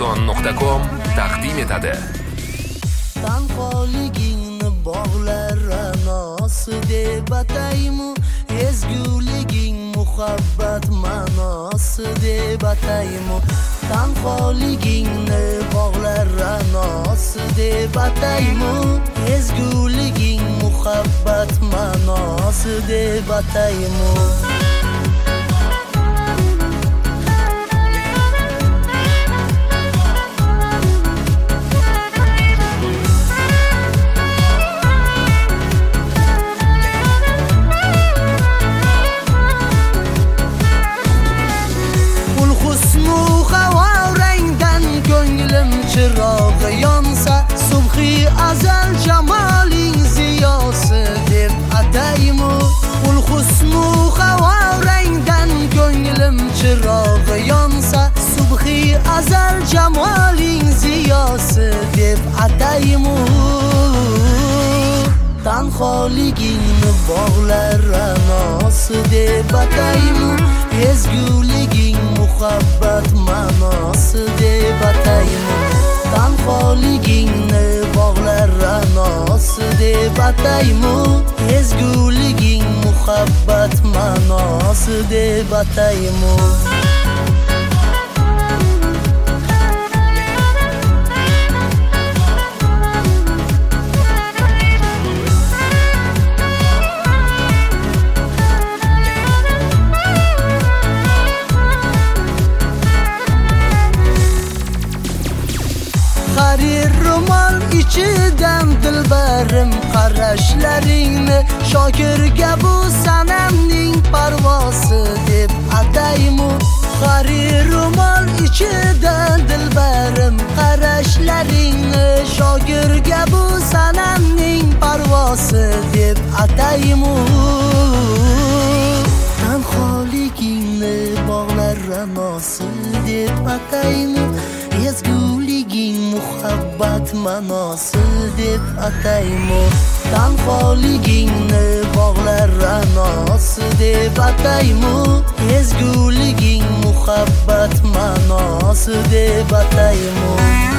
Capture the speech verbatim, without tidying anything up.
ason nuqta com taqdim etadi. Tanholigingni bog'lar ra'nosi deb ataymu, ezguliging muhabbat ma'nosi deb ataymu. Tanholigingni bog'lar ra'nosi deb ataymu, ezguliging muhabbat ma'nosi deb ataymu. Chirog'i yonsa, subhi azal jamoling ziyosi deb ataymu. Ul husnu havo rangdan ko'nglim chirog'i yonsa, subhi azal jamoling ziyosi deb ataymu. Tanholigingni bog'lar ra'nosi deb ataymu, ezguliging muhabbat ma'nosi deb ataymu. Tanholigingni bog'lar ra'nosi deb ataymu, ezguliging muhabbat ma'nosi deb ataymu. Harir ro'mol ichidan dilbarim qarashlaringni, shokirga bu sanamning parvosi deb ataymu. Harir ro'mol ichidan dilbarim qarashlaringni, shokirga bu sanamning parvosi deb ataymu. Tanholigingni bog'lar ra'nosi deb ataymu, ezguliging muhabbat ma'nosi deb ataymu. Tanholigingni bog'lar ra'nosi deb ataymu, ezguliging muhabbat ma'nosi deb ataymu.